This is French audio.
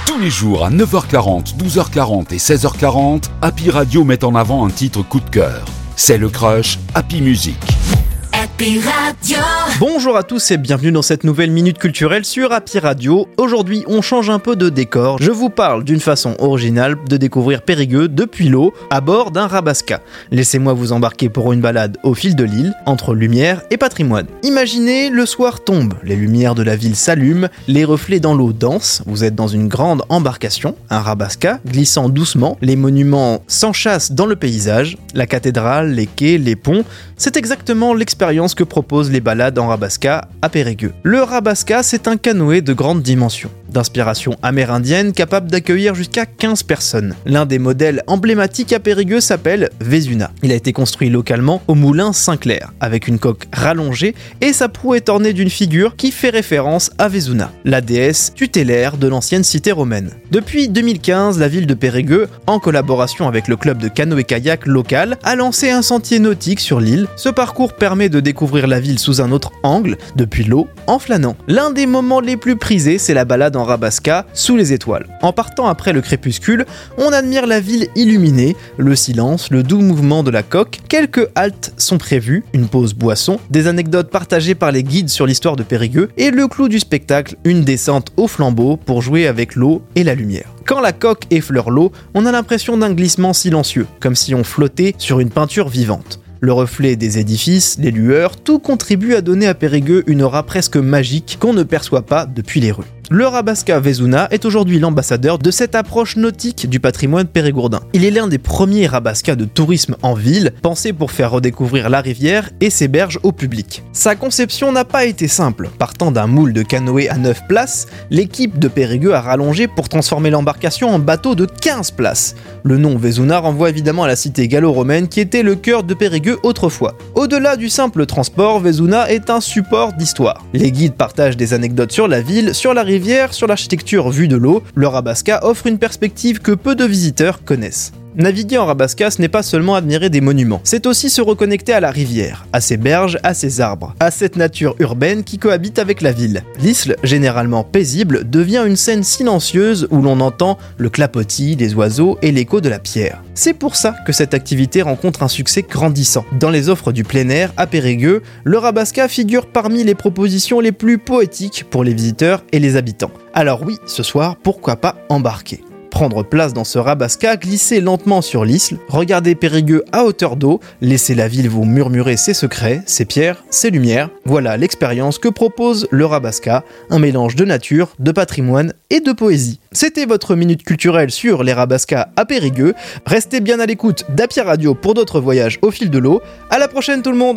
Tous les jours à 9h40, 12h40 et 16h40, Happy Radio met en avant un titre coup de cœur. C'est le Crush Happy Music. Happy Radio. Bonjour à tous et bienvenue dans cette nouvelle minute culturelle sur Happy Radio. Aujourd'hui, on change un peu de décor. Je vous parle d'une façon originale de découvrir Périgueux depuis l'eau à bord d'un Rabasca. Laissez-moi vous embarquer pour une balade au fil de l'île, entre lumière et patrimoine. Imaginez, le soir tombe, les lumières de la ville s'allument, les reflets dans l'eau dansent, vous êtes dans une grande embarcation, un Rabasca, glissant doucement, les monuments s'enchâssent dans le paysage, la cathédrale, les quais, les ponts, c'est exactement l'expérience que proposent les balades en Rabasca à Périgueux. Le Rabasca, c'est un canoë de grande dimension, d'inspiration amérindienne capable d'accueillir jusqu'à 15 personnes. L'un des modèles emblématiques à Périgueux s'appelle Vezuna. Il a été construit localement au moulin Saint-Clair, avec une coque rallongée et sa proue est ornée d'une figure qui fait référence à Vezuna, la déesse tutélaire de l'ancienne cité romaine. Depuis 2015, la ville de Périgueux, en collaboration avec le club de canoë-kayak local, a lancé un sentier nautique sur l'île. Ce parcours permet de découvrir la ville sous un autre angle, depuis l'eau, en flânant. L'un des moments les plus prisés, c'est la balade en Rabasca, sous les étoiles. En partant après le crépuscule, on admire la ville illuminée, le silence, le doux mouvement de la coque. Quelques haltes sont prévues, une pause boisson, des anecdotes partagées par les guides sur l'histoire de Périgueux, et le clou du spectacle, une descente au flambeau pour jouer avec l'eau et la lumière. Quand la coque effleure l'eau, on a l'impression d'un glissement silencieux, comme si on flottait sur une peinture vivante. Le reflet des édifices, les lueurs, tout contribue à donner à Périgueux une aura presque magique qu'on ne perçoit pas depuis les rues. Le Rabasca Vezuna est aujourd'hui l'ambassadeur de cette approche nautique du patrimoine périgourdin. Il est l'un des premiers Rabascas de tourisme en ville, pensé pour faire redécouvrir la rivière et ses berges au public. Sa conception n'a pas été simple. Partant d'un moule de canoë à 9 places, l'équipe de Périgueux a rallongé pour transformer l'embarcation en bateau de 15 places. Le nom Vezuna renvoie évidemment à la cité gallo-romaine qui était le cœur de Périgueux autrefois. Au-delà du simple transport, Vezuna est un support d'histoire. Les guides partagent des anecdotes sur la ville, sur la rivière, sur l'architecture vue de l'eau. Le Rabasca offre une perspective que peu de visiteurs connaissent. Naviguer en Rabasca, ce n'est pas seulement admirer des monuments, c'est aussi se reconnecter à la rivière, à ses berges, à ses arbres, à cette nature urbaine qui cohabite avec la ville. L'Isle, généralement paisible, devient une scène silencieuse où l'on entend le clapotis des oiseaux et l'écho de la pierre. C'est pour ça que cette activité rencontre un succès grandissant. Dans les offres du plein air à Périgueux, le Rabasca figure parmi les propositions les plus poétiques pour les visiteurs et les habitants. Alors oui, ce soir, pourquoi pas embarquer ? Prendre place dans ce Rabasca, glisser lentement sur l'Isle, regarder Périgueux à hauteur d'eau, laisser la ville vous murmurer ses secrets, ses pierres, ses lumières. Voilà l'expérience que propose le Rabasca, un mélange de nature, de patrimoine et de poésie. C'était votre minute culturelle sur les Rabascas à Périgueux. Restez bien à l'écoute d'Happy Radio pour d'autres voyages au fil de l'eau. À la prochaine tout le monde!